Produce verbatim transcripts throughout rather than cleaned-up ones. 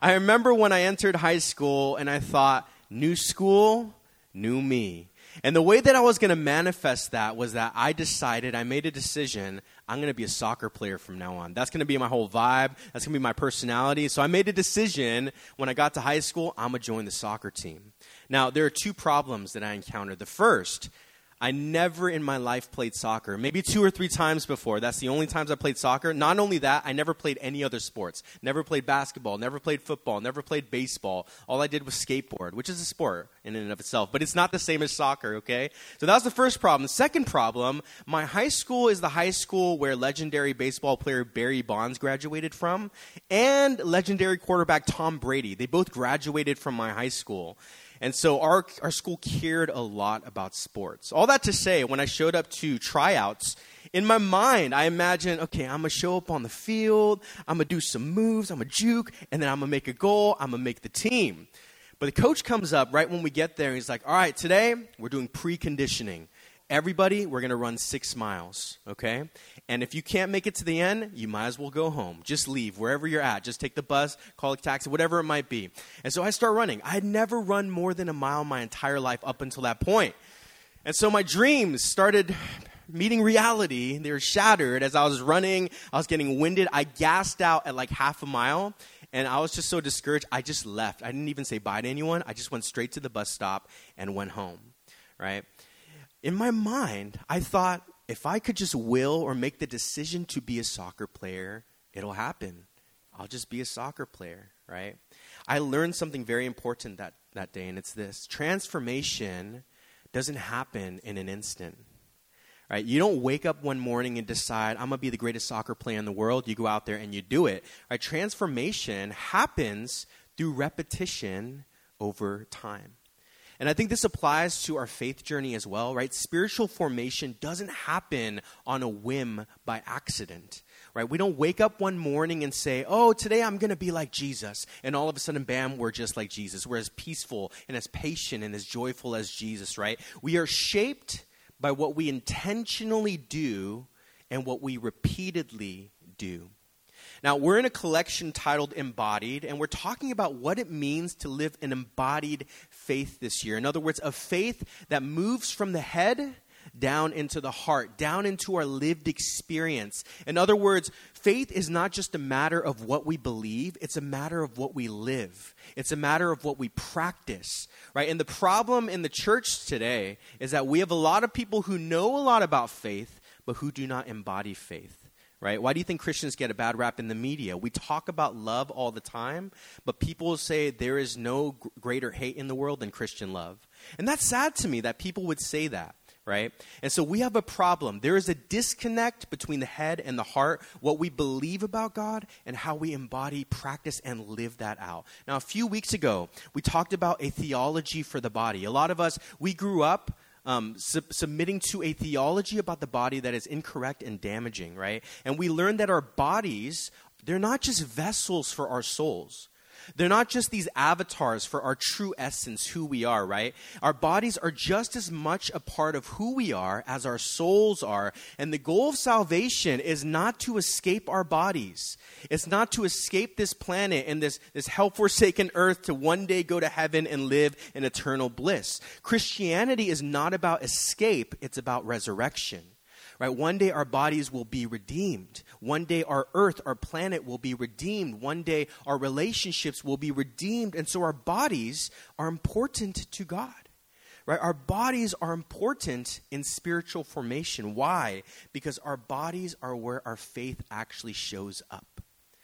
I remember when I entered high school and I thought, new school, new me. And the way that I was going to manifest that was that I decided, I made a decision, I'm going to be a soccer player from now on. That's going to be my whole vibe. That's going to be my personality. So I made a decision when I got to high school, I'm going to join the soccer team. Now, there are two problems that I encountered. The first, I never in my life played soccer, maybe two or three times before. That's the only times I played soccer. Not only that, I never played any other sports. Never played basketball, never played football, never played baseball. All I did was skateboard, which is a sport in and of itself, but it's not the same as soccer, okay? So that was the first problem. The second problem, my high school is the high school where legendary baseball player Barry Bonds graduated from and legendary quarterback Tom Brady. They both graduated from my high school. And so our our school cared a lot about sports. All that to say, when I showed up to tryouts, in my mind, I imagined, okay, I'm going to show up on the field, I'm going to do some moves, I'm going to juke, and then I'm going to make a goal, I'm going to make the team. But the coach comes up right when we get there, and he's like, all right, today we're doing preconditioning. Everybody, we're going to run six miles, okay? And if you can't make it to the end, you might as well go home. Just leave wherever you're at. Just take the bus, call a taxi, whatever it might be. And so I start running. I had never run more than a mile my entire life up until that point. And so my dreams started meeting reality. They were shattered as I was running. I was getting winded. I gassed out at like half a mile. And I was just so discouraged, I just left. I didn't even say bye to anyone. I just went straight to the bus stop and went home, right? In my mind, I thought, if I could just will or make the decision to be a soccer player, it'll happen. I'll just be a soccer player, right? I learned something very important that, that day, and it's this. Transformation doesn't happen in an instant, right? You don't wake up one morning and decide, I'm going to be the greatest soccer player in the world. You go out there and you do it, right? Transformation happens through repetition over time. And I think this applies to our faith journey as well, right? Spiritual formation doesn't happen on a whim by accident, right? We don't wake up one morning and say, oh, today I'm going to be like Jesus. And all of a sudden, bam, we're just like Jesus. We're as peaceful and as patient and as joyful as Jesus, right? We are shaped by what we intentionally do and what we repeatedly do. Now, we're in a collection titled Embodied, and we're talking about what it means to live an embodied faith this year. In other words, a faith that moves from the head down into the heart, down into our lived experience. In other words, faith is not just a matter of what we believe, it's a matter of what we live. It's a matter of what we practice, right? And the problem in the church today is that we have a lot of people who know a lot about faith, but who do not embody faith. Right? Why do you think Christians get a bad rap in the media? We talk about love all the time, but people say there is no g- greater hate in the world than Christian love. And that's sad to me that people would say that, right? And so we have a problem. There is a disconnect between the head and the heart, what we believe about God and how we embody, practice, and live that out. Now, a few weeks ago, we talked about a theology for the body. A lot of us, we grew up Um, sub- submitting to a theology about the body that is incorrect and damaging, right? And we learned that our bodies, they're not just vessels for our souls. They're not just these avatars for our true essence, who we are, right? Our bodies are just as much a part of who we are as our souls are. And the goal of salvation is not to escape our bodies. It's not to escape this planet and this, this hell-forsaken earth to one day go to heaven and live in eternal bliss. Christianity is not about escape, it's about resurrection. Right? One day our bodies will be redeemed. One day our earth, our planet will be redeemed. One day our relationships will be redeemed. And so our bodies are important to God. Right? Our bodies are important in spiritual formation. Why? Because our bodies are where our faith actually shows up.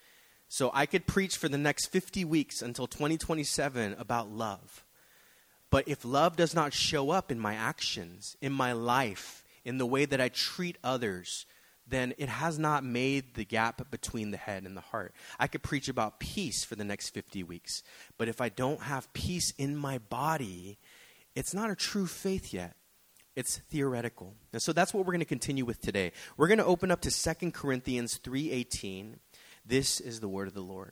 So I could preach for the next fifty weeks until twenty twenty-seven about love. But if love does not show up in my actions, in my life, in the way that I treat others, then it has not made the gap between the head and the heart. I could preach about peace for the next fifty weeks, but if I don't have peace in my body, it's not a true faith yet. It's theoretical. And so that's what we're going to continue with today. We're going to open up to Second Corinthians three eighteen. This is the word of the Lord.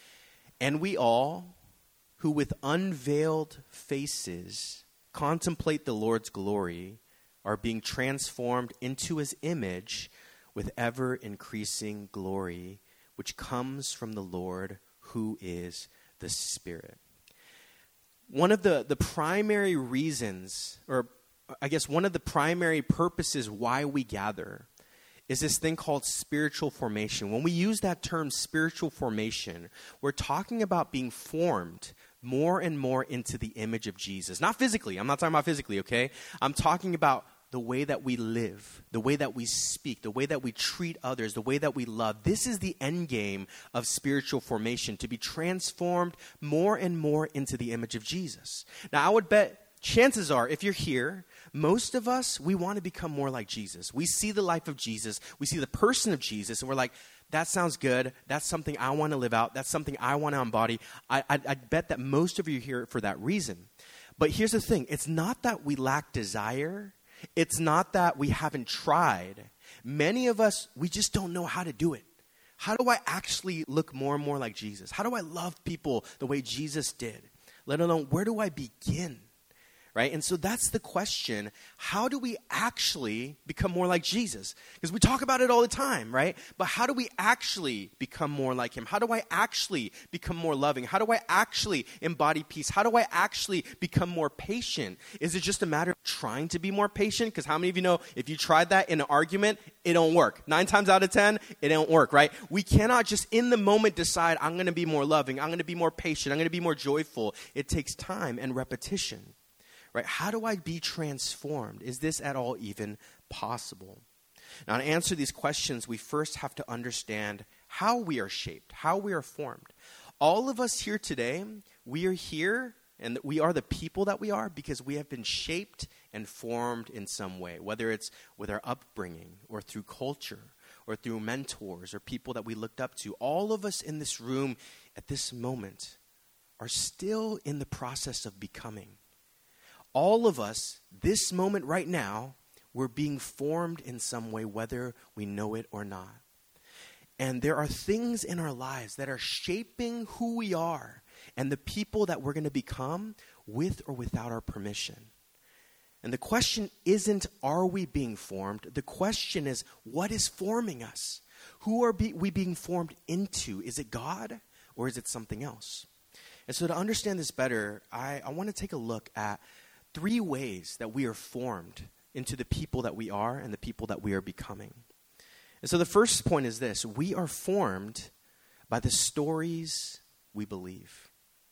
And we all, who with unveiled faces contemplate the Lord's glory, are being transformed into his image with ever-increasing glory, which comes from the Lord, who is the Spirit. One of the, the primary reasons, or I guess one of the primary purposes why we gather is this thing called spiritual formation. When we use that term spiritual formation, we're talking about being formed more and more into the image of Jesus. Not physically. I'm not talking about physically, okay? I'm talking about the way that we live, the way that we speak, the way that we treat others, the way that we love. This is the end game of spiritual formation, to be transformed more and more into the image of Jesus. Now, I would bet chances are, if you're here, most of us, we want to become more like Jesus. We see the life of Jesus. We see the person of Jesus, and we're like, that sounds good. That's something I want to live out. That's something I want to embody. I, I, I bet that most of you are here for that reason. But here's the thing. It's not that we lack desire. It's not that we haven't tried. Many of us, we just don't know how to do it. How do I actually look more and more like Jesus? How do I love people the way Jesus did? Let alone, where do I begin? Right? And so that's the question. How do we actually become more like Jesus? Because we talk about it all the time, right? But how do we actually become more like him? How do I actually become more loving? How do I actually embody peace? How do I actually become more patient? Is it just a matter of trying to be more patient? Because how many of you know if you tried that in an argument, it don't work. Nine times out of ten, it don't work, right? We cannot just in the moment decide, I'm going to be more loving. I'm going to be more patient. I'm going to be more joyful. It takes time and repetition. Right? How do I be transformed? Is this at all even possible? Now, to answer these questions, we first have to understand how we are shaped, how we are formed. All of us here today, we are here, and we are the people that we are because we have been shaped and formed in some way, whether it's with our upbringing or through culture or through mentors or people that we looked up to. All of us in this room at this moment are still in the process of becoming. All of us, this moment right now, we're being formed in some way, whether we know it or not. And there are things in our lives that are shaping who we are and the people that we're going to become with or without our permission. And the question isn't, are we being formed? The question is, what is forming us? Who are be- we being formed into? Is it God or is it something else? And so to understand this better, I, I want to take a look at three ways that we are formed into the people that we are and the people that we are becoming. And so the first point is this: we are formed by the stories we believe.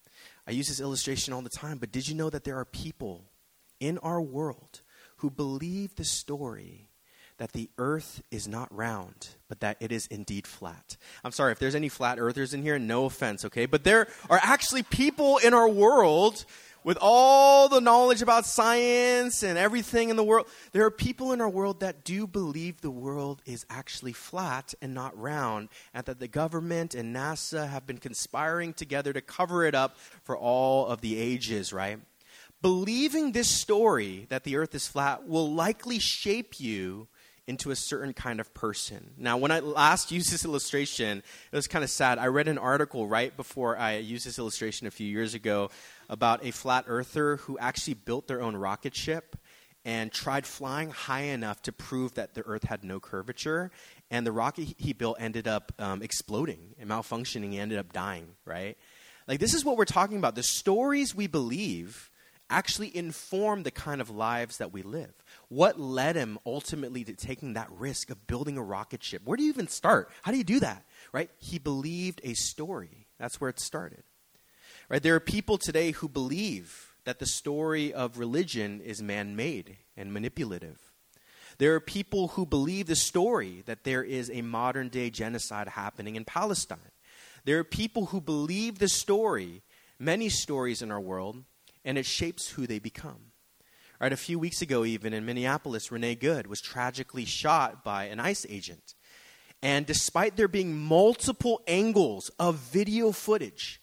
I use this illustration all the time, but did you know that there are people in our world who believe the story that the earth is not round, but that it is indeed flat? I'm sorry if there's any flat earthers in here, no offense, okay? But there are actually people in our world with all the knowledge about science and everything in the world. There are people in our world that do believe the world is actually flat and not round, and that the government and NASA have been conspiring together to cover it up for all of the ages, right? Believing this story that the earth is flat will likely shape you into a certain kind of person. Now, when I last used this illustration, it was kind of sad. I read an article right before I used this illustration a few years ago about a flat earther who actually built their own rocket ship and tried flying high enough to prove that the earth had no curvature. And the rocket he built ended up um, exploding and malfunctioning. He ended up dying, right? Like, this is what we're talking about. The stories we believe actually inform the kind of lives that we live. What led him ultimately to taking that risk of building a rocket ship? Where do you even start? How do you do that, right? He believed a story. That's where it started, right? There are people today who believe that the story of religion is man-made and manipulative. There are people who believe the story that there is a modern-day genocide happening in Palestine. There are people who believe the story, many stories in our world, and it shapes who they become. Right, a few weeks ago even in Minneapolis, Renee Good was tragically shot by an ICE agent. And despite there being multiple angles of video footage,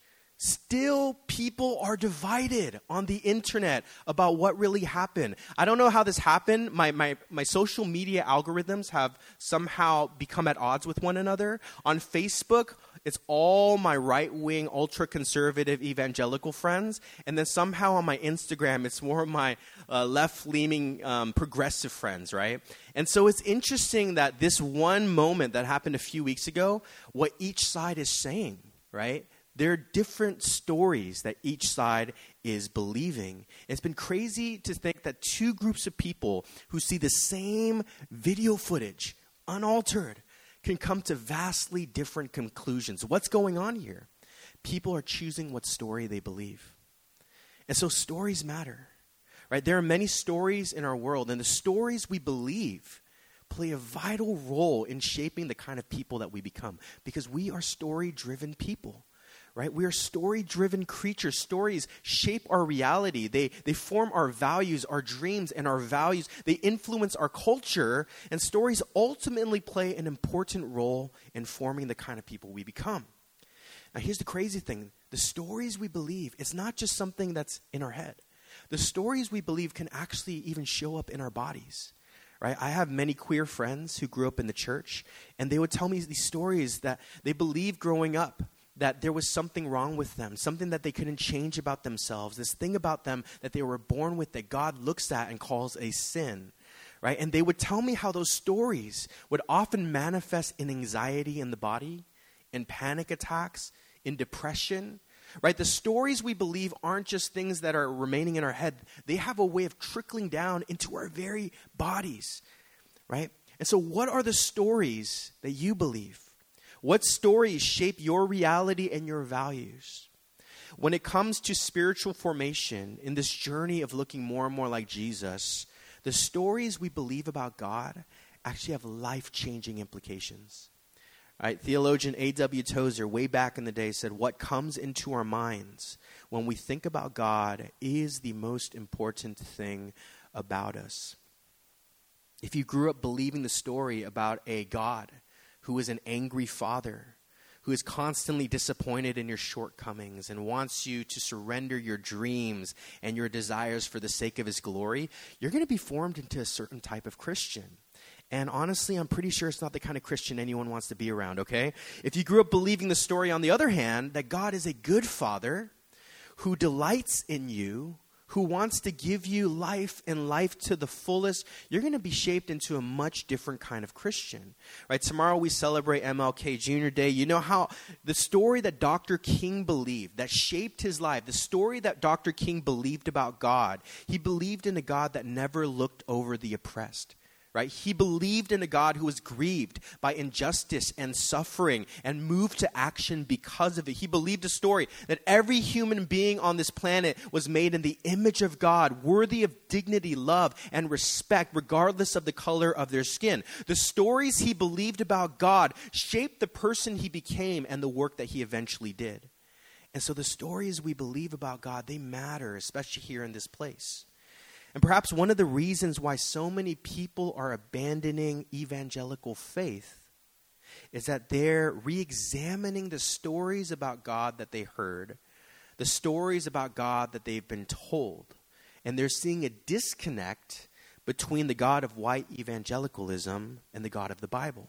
still people are divided on the internet about what really happened. I don't know how this happened. My, my, my social media algorithms have somehow become at odds with one another. On Facebook, it's all my right-wing, ultra-conservative evangelical friends. And then somehow on my Instagram, it's more of my uh, left-leaning um, progressive friends, right? And so it's interesting that this one moment that happened a few weeks ago, what each side is saying, right? There are different stories that each side is believing. It's been crazy to think that two groups of people who see the same video footage, unaltered, can come to vastly different conclusions. What's going on here? People are choosing what story they believe. And so stories matter, right? There are many stories in our world, and the stories we believe play a vital role in shaping the kind of people that we become, because we are story-driven people, right? We are story-driven creatures. Stories shape our reality. They, they form our values, our dreams, and our values. They influence our culture, and stories ultimately play an important role in forming the kind of people we become. Now, here's the crazy thing. The stories we believe, it's not just something that's in our head. The stories we believe can actually even show up in our bodies, right? I have many queer friends who grew up in the church, and they would tell me these stories that they believed growing up, that there was something wrong with them, something that they couldn't change about themselves, this thing about them that they were born with that God looks at and calls a sin, right? And they would tell me how those stories would often manifest in anxiety in the body, in panic attacks, in depression, right? The stories we believe aren't just things that are remaining in our head. They have a way of trickling down into our very bodies, right? And so what are the stories that you believe? What stories shape your reality and your values? When it comes to spiritual formation in this journey of looking more and more like Jesus, the stories we believe about God actually have life-changing implications. Right? Theologian A W Tozer, way back in the day, said, what comes into our minds when we think about God is the most important thing about us. If you grew up believing the story about a God who is an angry father, who is constantly disappointed in your shortcomings and wants you to surrender your dreams and your desires for the sake of his glory, you're going to be formed into a certain type of Christian. And honestly, I'm pretty sure it's not the kind of Christian anyone wants to be around, okay? If you grew up believing the story, on the other hand, that God is a good father who delights in you, who wants to give you life and life to the fullest, you're going to be shaped into a much different kind of Christian, right? Tomorrow we celebrate M L K Junior Day. You know how the story that Doctor King believed, that shaped his life, the story that Doctor King believed about God, he believed in a God that never looked over the oppressed. Right? He believed in a God who was grieved by injustice and suffering and moved to action because of it. He believed a story that every human being on this planet was made in the image of God, worthy of dignity, love, and respect, regardless of the color of their skin. The stories he believed about God shaped the person he became and the work that he eventually did. And so the stories we believe about God, they matter, especially here in this place. And perhaps one of the reasons why so many people are abandoning evangelical faith is that they're re-examining the stories about God that they heard, the stories about God that they've been told, and they're seeing a disconnect between the God of white evangelicalism and the God of the Bible.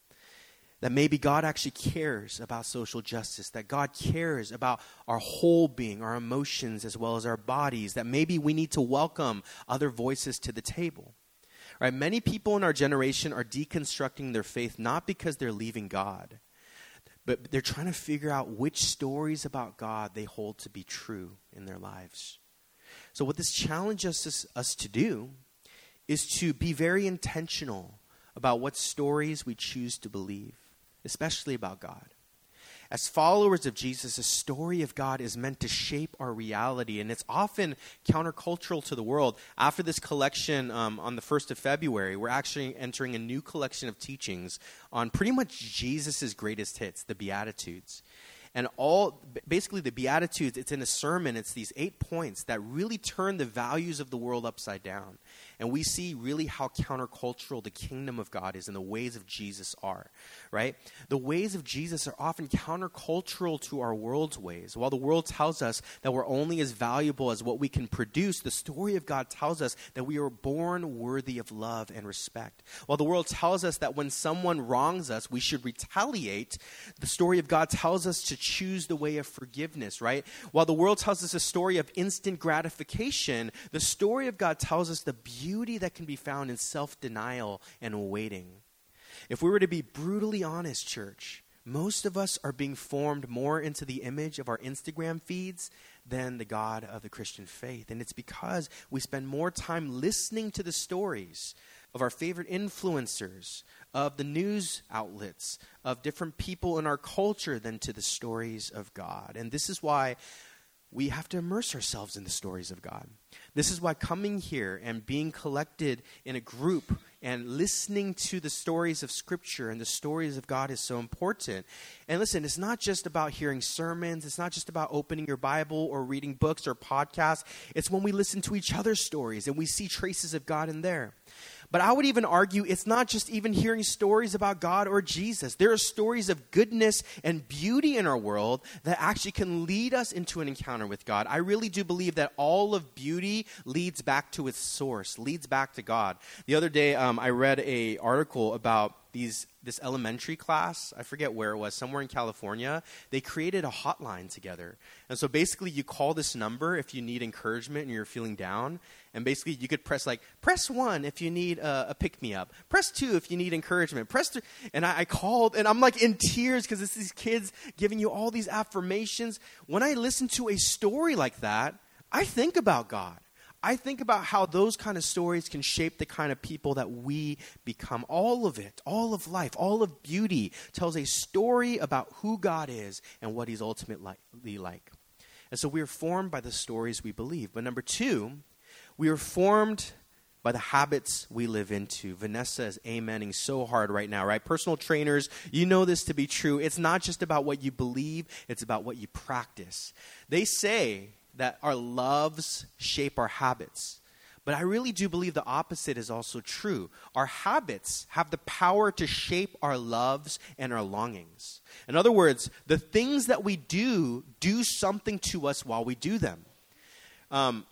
That maybe God actually cares about social justice, that God cares about our whole being, our emotions as well as our bodies, that maybe we need to welcome other voices to the table. Right? Many people in our generation are deconstructing their faith not because they're leaving God, but they're trying to figure out which stories about God they hold to be true in their lives. So what this challenges us, us to do is to be very intentional about what stories we choose to believe, especially about God. As followers of Jesus, the story of God is meant to shape our reality, and it's often countercultural to the world. After this collection um, on the first of February, we're actually entering a new collection of teachings on pretty much Jesus' greatest hits, the Beatitudes. And all, basically the Beatitudes, it's in a sermon, it's these eight points that really turn the values of the world upside down. And we see really how countercultural the kingdom of God is and the ways of Jesus are, right? The ways of Jesus are often countercultural to our world's ways. While the world tells us that we're only as valuable as what we can produce, the story of God tells us that we are born worthy of love and respect. While the world tells us that when someone wrongs us, we should retaliate, the story of God tells us to choose the way of forgiveness, right? While the world tells us a story of instant gratification, the story of God tells us the beauty that can be found in self-denial and waiting. If we were to be brutally honest, church, most of us are being formed more into the image of our Instagram feeds than the God of the Christian faith. And it's because we spend more time listening to the stories of our favorite influencers, of the news outlets, of different people in our culture than to the stories of God. And this is why we have to immerse ourselves in the stories of God. This is why coming here and being collected in a group and listening to the stories of Scripture and the stories of God is so important. And listen, it's not just about hearing sermons. It's not just about opening your Bible or reading books or podcasts. It's when we listen to each other's stories and we see traces of God in there. But I would even argue it's not just even hearing stories about God or Jesus. There are stories of goodness and beauty in our world that actually can lead us into an encounter with God. I really do believe that all of beauty leads back to its source, leads back to God. The other day, um, I read an article about these this elementary class. I forget where it was, somewhere in California. They created a hotline together. And so basically you call this number if you need encouragement and you're feeling down. And basically you could press like, press one if you need a, a pick-me-up. Press two if you need encouragement. Press three. And I, I called and I'm like in tears because it's these kids giving you all these affirmations. When I listen to a story like that, I think about God. I think about how those kind of stories can shape the kind of people that we become. All of it, all of life, all of beauty tells a story about who God is and what he's ultimately like. And so we are formed by the stories we believe. But number two, we are formed by the habits we live into. Vanessa is amening so hard right now, right? Personal trainers, you know this to be true. It's not just about what you believe, it's about what you practice. They say that our loves shape our habits. But I really do believe the opposite is also true. Our habits have the power to shape our loves and our longings. In other words, the things that we do, do something to us while we do them. Um,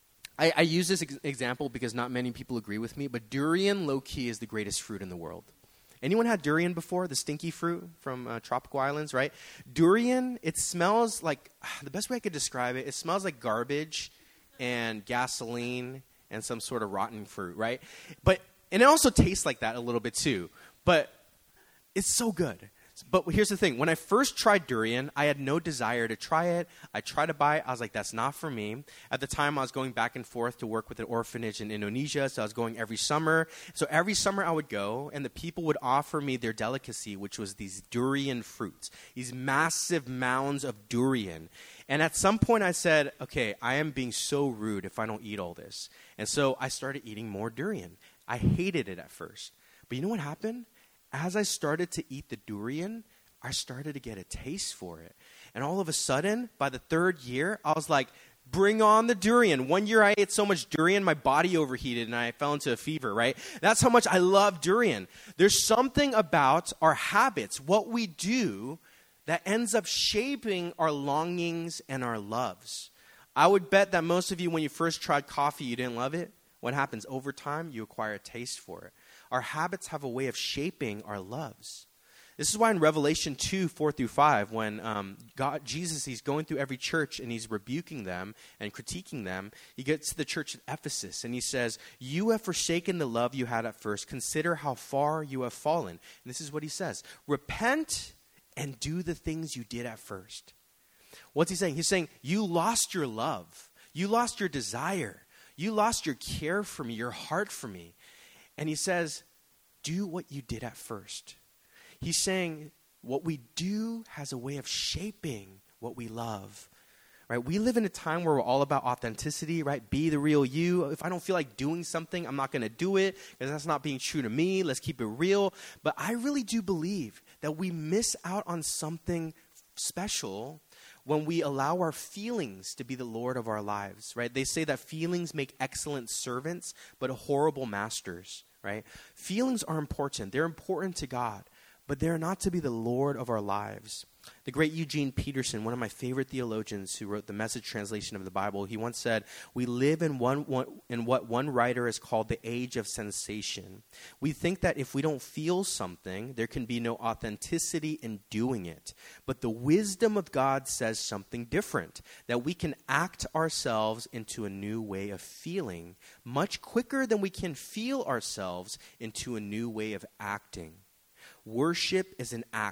I, I use this ex- example because not many people agree with me, but durian, low-key, is the greatest fruit in the world. Anyone had durian before? The stinky fruit from uh, tropical islands, right? Durian, it smells like, the best way I could describe it, it smells like garbage and gasoline and some sort of rotten fruit, right? But, and it also tastes like that a little bit too. But it's so good. But here's the thing. When I first tried durian, I had no desire to try it. I tried to buy it. I was like, that's not for me. At the time, I was going back and forth to work with an orphanage in Indonesia, so I was going every summer. So every summer I would go, and the people would offer me their delicacy, which was these durian fruits, these massive mounds of durian. And at some point, I said, okay, I am being so rude if I don't eat all this. And so I started eating more durian. I hated it at first. But you know what happened? As I started to eat the durian, I started to get a taste for it. And all of a sudden, by the third year, I was like, bring on the durian. One year I ate so much durian, my body overheated and I fell into a fever, right? That's how much I love durian. There's something about our habits, what we do, that ends up shaping our longings and our loves. I would bet that most of you, when you first tried coffee, you didn't love it. What happens? Over time, you acquire a taste for it. Our habits have a way of shaping our loves. This is why in Revelation two, four through five, when um, God, Jesus, he's going through every church and he's rebuking them and critiquing them, he gets to the church at Ephesus and he says, you have forsaken the love you had at first. Consider how far you have fallen. And this is what he says, repent and do the things you did at first. What's he saying? He's saying, you lost your love. You lost your desire. You lost your care for me, your heart for me. And he says, do what you did at first. He's saying what we do has a way of shaping what we love. Right? We live in a time where we're all about authenticity, right? Be the real you. If I don't feel like doing something, I'm not going to do it because that's not being true to me. Let's keep it real. But I really do believe that we miss out on something special when we allow our feelings to be the Lord of our lives, right? They say that feelings make excellent servants, but horrible masters, right? Feelings are important. They're important to God, but they're not to be the Lord of our lives. The great Eugene Peterson, one of my favorite theologians who wrote the Message translation of the Bible, he once said, we live in one, one in what one writer has called the age of sensation. We think that if we don't feel something, there can be no authenticity in doing it. But the wisdom of God says something different, that we can act ourselves into a new way of feeling much quicker than we can feel ourselves into a new way of acting. Worship is an act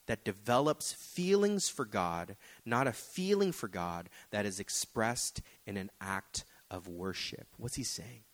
that develops feelings for God, not a feeling for God that is expressed in an act of worship. What's he saying?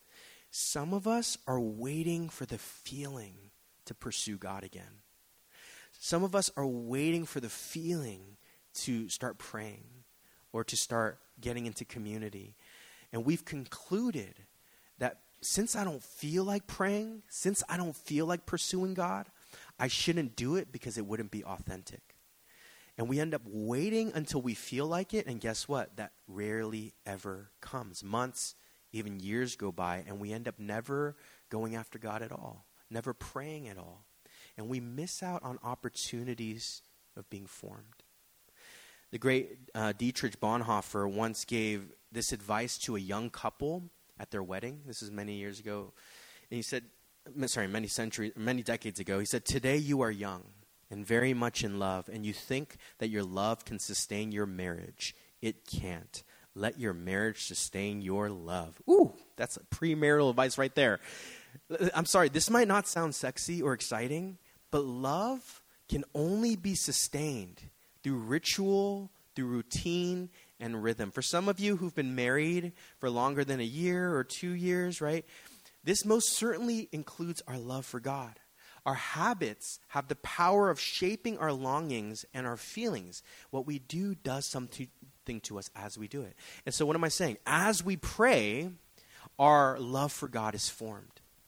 Some of us are waiting for the feeling to pursue God again. Some of us are waiting for the feeling to start praying or to start getting into community. And we've concluded that since I don't feel like praying, since I don't feel like pursuing God, I shouldn't do it because it wouldn't be authentic. And we end up waiting until we feel like it, and guess what? That rarely ever comes. Months, even years go by, and we end up never going after God at all, never praying at all. And we miss out on opportunities of being formed. The great uh, Dietrich Bonhoeffer once gave this advice to a young couple at their wedding. This is many years ago. And he said, sorry, many centuries, many decades ago, he said, "Today you are young and very much in love, and you think that your love can sustain your marriage. It can't. Let your marriage sustain your love." Ooh, that's premarital advice right there. I'm sorry, this might not sound sexy or exciting, but love can only be sustained through ritual, through routine, and rhythm. For some of you who've been married for longer than a year or two years, right, this most certainly includes our love for God. Our habits have the power of shaping our longings and our feelings. What we do does something to us as we do it. And so what am I saying? As we pray, our love for God is formed.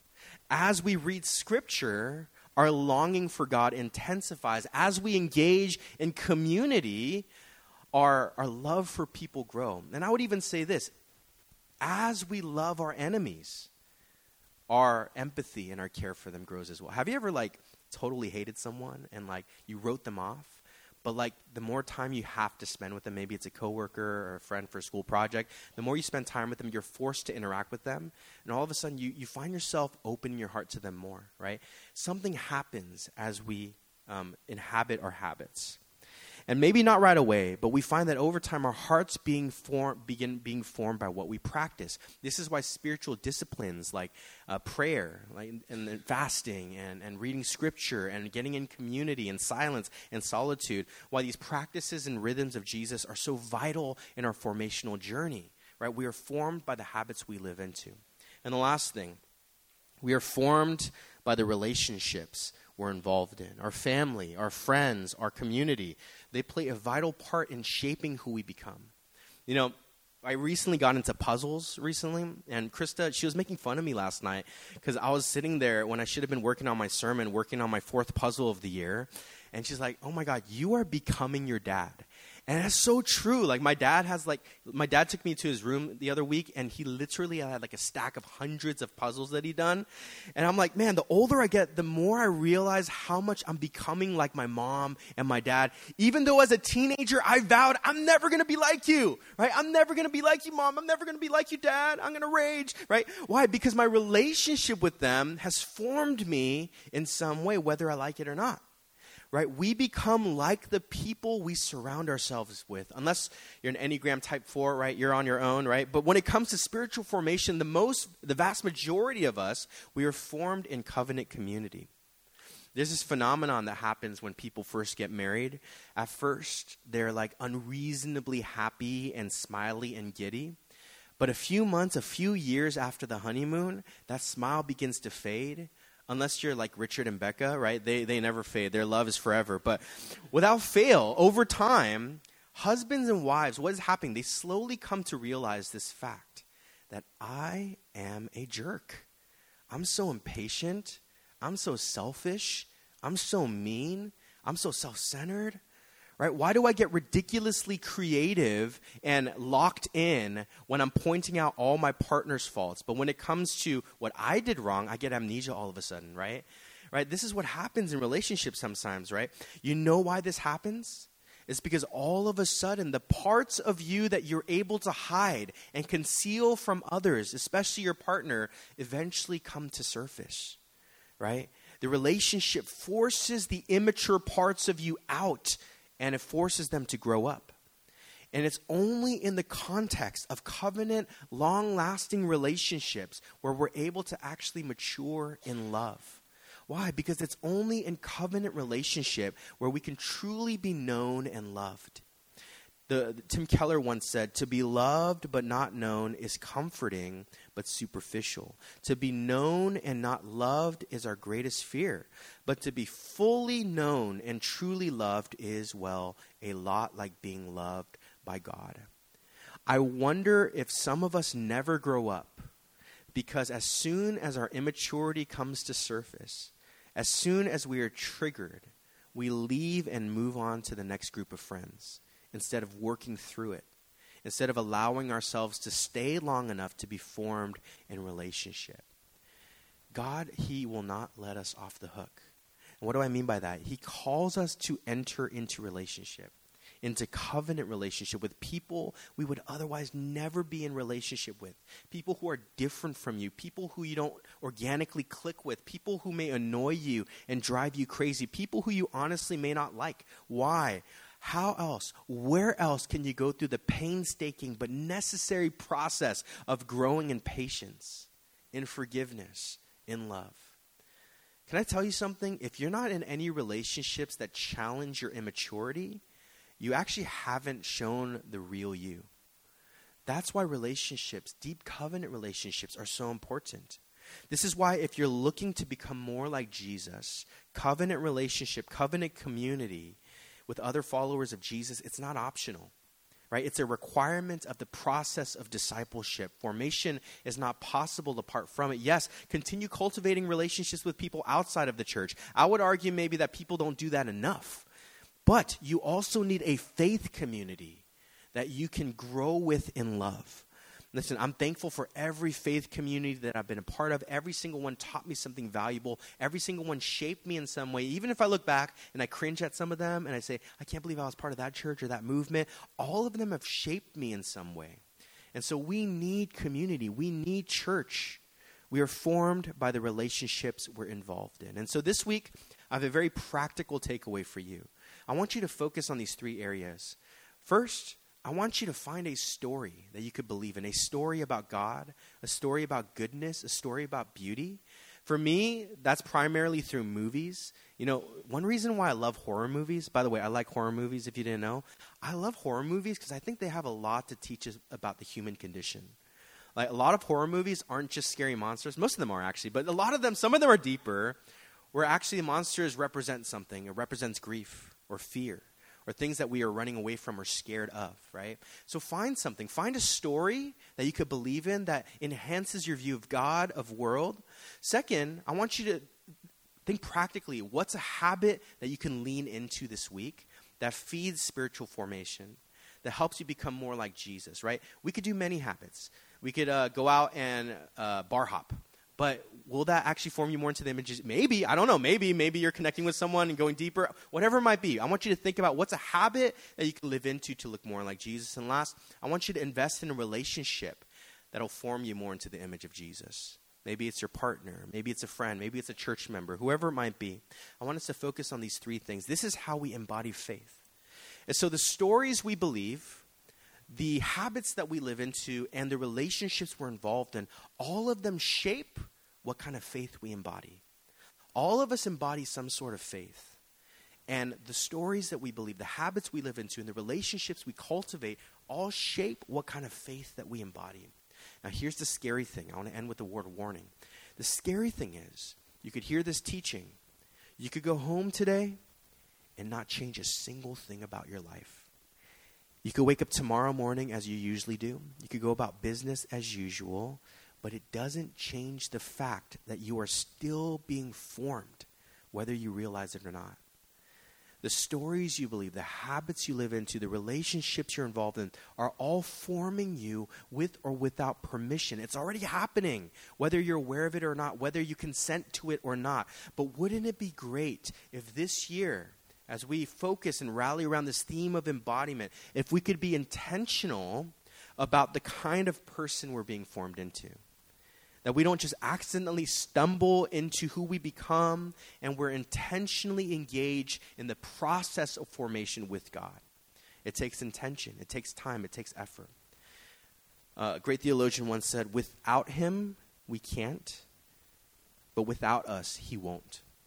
As we read Scripture, our longing for God intensifies. As we engage in community, our, our love for people grow. And I would even say this, as we love our enemies, our empathy and our care for them grows as well. Have you ever like totally hated someone and like you wrote them off? But like the more time you have to spend with them, maybe it's a coworker or a friend for a school project, the more you spend time with them, you're forced to interact with them. And all of a sudden you, you find yourself opening your heart to them more, right? Something happens as we um, inhabit our habits. And maybe not right away, but we find that over time our hearts being form, begin being formed by what we practice. This is why spiritual disciplines like uh, prayer like, and, and fasting and, and reading Scripture and getting in community and silence and solitude, why these practices and rhythms of Jesus are so vital in our formational journey. Right? We are formed by the habits we live into. And the last thing, we are formed by the relationships we're involved in. Our family, our friends, our community, they play a vital part in shaping who we become. You know, I recently got into puzzles recently, and Krista, she was making fun of me last night because I was sitting there when I should have been working on my sermon, working on my fourth puzzle of the year, and she's like, "Oh my God, you are becoming your dad." And that's so true. Like my dad has like, my dad took me to his room the other week and he literally had like a stack of hundreds of puzzles that he'd done. And I'm like, man, the older I get, the more I realize how much I'm becoming like my mom and my dad. Even though as a teenager, I vowed I'm never going to be like you, right? I'm never going to be like you, Mom. I'm never going to be like you, Dad. I'm going to rage, right? Why? Because my relationship with them has formed me in some way, whether I like it or not. Right? We become like the people we surround ourselves with. Unless you're an Enneagram type four, right? You're on your own, right? But when it comes to spiritual formation, the most, the vast majority of us, we are formed in covenant community. There's this phenomenon that happens when people first get married. At first, they're like unreasonably happy and smiley and giddy. But a few months, a few years after the honeymoon, that smile begins to fade. Unless you're like Richard and Becca, right? They they never fade. Their love is forever. But without fail, over time, husbands and wives, what is happening? They slowly come to realize this fact that I am a jerk. I'm so impatient. I'm so selfish. I'm so mean. I'm so self-centered. Right? Why do I get ridiculously creative and locked in when I'm pointing out all my partner's faults? But when it comes to what I did wrong, I get amnesia all of a sudden, right? Right? This is what happens in relationships sometimes, right? You know why this happens? It's because all of a sudden, the parts of you that you're able to hide and conceal from others, especially your partner, eventually come to surface, right? The relationship forces the immature parts of you out, and it forces them to grow up. And it's only in the context of covenant, long-lasting relationships where we're able to actually mature in love. Why? Because it's only in covenant relationship where we can truly be known and loved. The, Tim Keller once said, to be loved but not known is comforting but superficial. To be known and not loved is our greatest fear. But to be fully known and truly loved is, well, a lot like being loved by God. I wonder if some of us never grow up because as soon as our immaturity comes to surface, as soon as we are triggered, we leave and move on to the next group of friends instead of working through it, instead of allowing ourselves to stay long enough to be formed in relationship. God, he will not let us off the hook. And what do I mean by that? He calls us to enter into relationship, into covenant relationship with people we would otherwise never be in relationship with, people who are different from you, people who you don't organically click with, people who may annoy you and drive you crazy, people who you honestly may not like. Why? How else, where else can you go through the painstaking but necessary process of growing in patience, in forgiveness, in love? Can I tell you something? If you're not in any relationships that challenge your immaturity, you actually haven't shown the real you. That's why relationships, deep covenant relationships, are so important. This is why if you're looking to become more like Jesus, covenant relationship, covenant community with other followers of Jesus, it's not optional, right? It's a requirement of the process of discipleship. Formation is not possible apart from it. Yes, continue cultivating relationships with people outside of the church. I would argue maybe that people don't do that enough. But you also need a faith community that you can grow with in love. Listen, I'm thankful for every faith community that I've been a part of. Every single one taught me something valuable. Every single one shaped me in some way. Even if I look back and I cringe at some of them and I say, I can't believe I was part of that church or that movement, all of them have shaped me in some way. And so we need community. We need church. We are formed by the relationships we're involved in. And so this week, I have a very practical takeaway for you. I want you to focus on these three areas. First, I want you to find a story that you could believe in, a story about God, a story about goodness, a story about beauty. For me, that's primarily through movies. You know, one reason why I love horror movies, by the way, I like horror movies if you didn't know. I love horror movies because I think they have a lot to teach us about the human condition. Like a lot of horror movies aren't just scary monsters. Most of them are actually, but a lot of them, some of them are deeper, where actually the monsters represent something. It represents grief or fear, or things that we are running away from or scared of, right? So find something. Find a story that you could believe in that enhances your view of God, of world. Second, I want you to think practically. What's a habit that you can lean into this week that feeds spiritual formation, that helps you become more like Jesus, right? We could do many habits. We could uh, go out and uh, bar hop. But will that actually form you more into the images? Maybe. I don't know. Maybe. Maybe you're connecting with someone and going deeper. Whatever it might be. I want you to think about what's a habit that you can live into to look more like Jesus. And last, I want you to invest in a relationship that will form you more into the image of Jesus. Maybe it's your partner. Maybe it's a friend. Maybe it's a church member. Whoever it might be. I want us to focus on these three things. This is how we embody faith. And so the stories we believe, the habits that we live into, and the relationships we're involved in, all of them shape what kind of faith we embody. All of us embody some sort of faith. And the stories that we believe, the habits we live into, and the relationships we cultivate all shape what kind of faith that we embody. Now here's the scary thing. I want to end with the word warning. The scary thing is, you could hear this teaching. You could go home today and not change a single thing about your life. You could wake up tomorrow morning as you usually do. You could go about business as usual, but it doesn't change the fact that you are still being formed, whether you realize it or not. The stories you believe, the habits you live into, the relationships you're involved in are all forming you with or without permission. It's already happening, whether you're aware of it or not, whether you consent to it or not. But wouldn't it be great if this year, as we focus and rally around this theme of embodiment, if we could be intentional about the kind of person we're being formed into? That we don't just accidentally stumble into who we become, and we're intentionally engaged in the process of formation with God. It takes intention. It takes time. It takes effort. Uh, a great theologian once said, without him, we can't, but without us, he won't.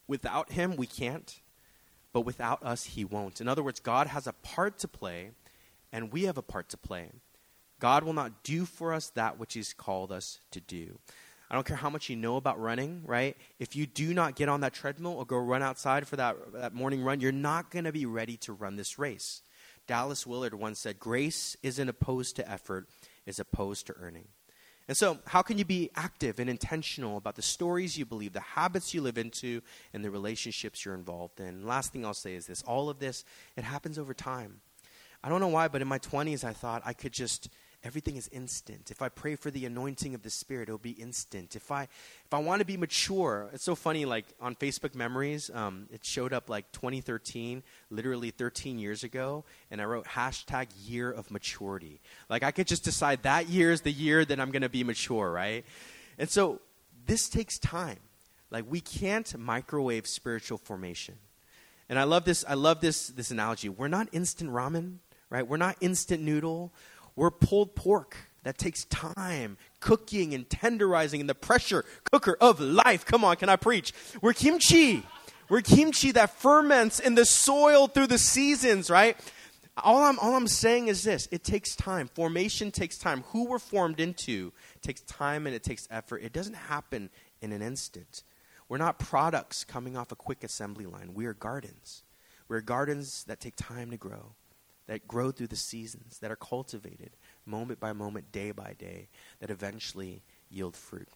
Without him, we can't. But without us, he won't. In other words, God has a part to play, and we have a part to play. God will not do for us that which he's called us to do. I don't care how much you know about running, right? If you do not get on that treadmill or go run outside for that, that morning run, you're not going to be ready to run this race. Dallas Willard once said, grace isn't opposed to effort, it's opposed to earning. And so how can you be active and intentional about the stories you believe, the habits you live into, and the relationships you're involved in? Last thing I'll say is this. All of this, it happens over time. I don't know why, but in my twenties, I thought I could just, everything is instant. If I pray for the anointing of the Spirit, it'll be instant. If I if I want to be mature, it's so funny, like on Facebook Memories, um, it showed up like twenty thirteen, literally thirteen years ago, and I wrote hashtag year of maturity. Like I could just decide that year is the year that I'm going to be mature, right? And so this takes time. Like we can't microwave spiritual formation. And I love this, I love this, this analogy. We're not instant ramen, right? We're not instant noodle. We're pulled pork that takes time, cooking and tenderizing in the pressure cooker of life. Come on, can I preach? We're kimchi. We're kimchi that ferments in the soil through the seasons, right? All I'm, all I'm saying is this. It takes time. Formation takes time. Who we're formed into takes time and it takes effort. It doesn't happen in an instant. We're not products coming off a quick assembly line. We are gardens. We're gardens that take time to grow, that grow through the seasons, that are cultivated moment by moment, day by day, that eventually yield fruit.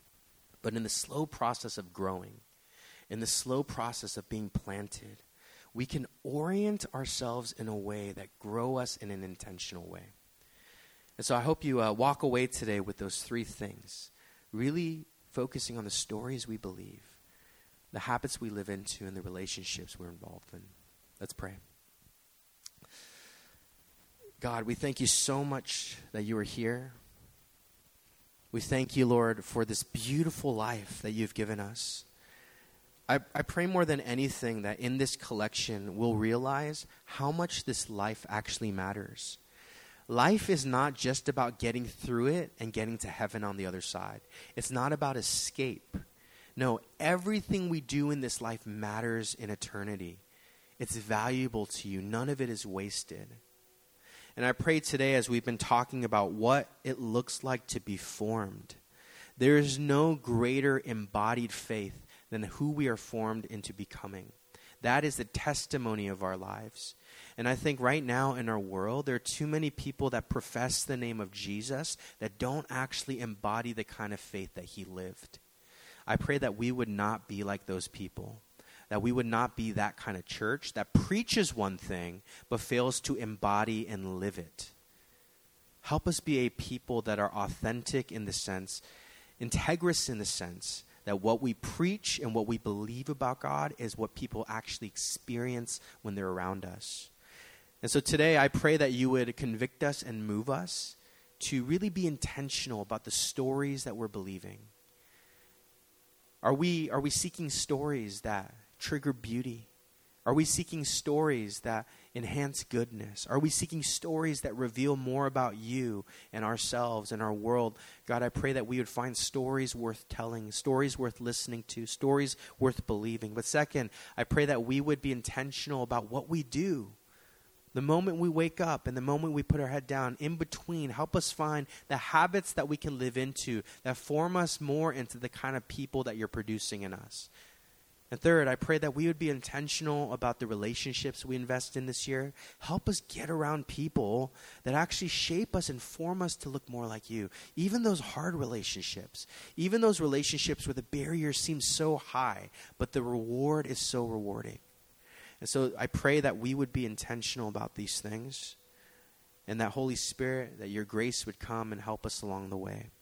But in the slow process of growing, in the slow process of being planted, we can orient ourselves in a way that grow us in an intentional way. And so I hope you uh, walk away today with those three things, really focusing on the stories we believe, the habits we live into, and the relationships we're involved in. Let's pray. God, we thank you so much that you are here. We thank you, Lord, for this beautiful life that you've given us. I, I pray more than anything that in this collection we'll realize how much this life actually matters. Life is not just about getting through it and getting to heaven on the other side. It's not about escape. No, everything we do in this life matters in eternity. It's valuable to you. None of it is wasted. And I pray today, as we've been talking about what it looks like to be formed, there is no greater embodied faith than who we are formed into becoming. That is the testimony of our lives. And I think right now in our world, there are too many people that profess the name of Jesus that don't actually embody the kind of faith that he lived. I pray that we would not be like those people, that we would not be that kind of church that preaches one thing but fails to embody and live it. Help us be a people that are authentic in the sense, integrous in the sense, that what we preach and what we believe about God is what people actually experience when they're around us. And so today I pray that you would convict us and move us to really be intentional about the stories that we're believing. Are we, are we seeking stories that trigger beauty? Are we seeking stories that enhance goodness? Are we seeking stories that reveal more about you and ourselves and our world? God, I pray that we would find stories worth telling, stories worth listening to, stories worth believing. But second, I pray that we would be intentional about what we do. The moment we wake up and the moment we put our head down, in between, help us find the habits that we can live into that form us more into the kind of people that you're producing in us. And third, I pray that we would be intentional about the relationships we invest in this year. Help us get around people that actually shape us and form us to look more like you. Even those hard relationships, even those relationships where the barrier seems so high, but the reward is so rewarding. And so I pray that we would be intentional about these things, and that Holy Spirit, that your grace would come and help us along the way.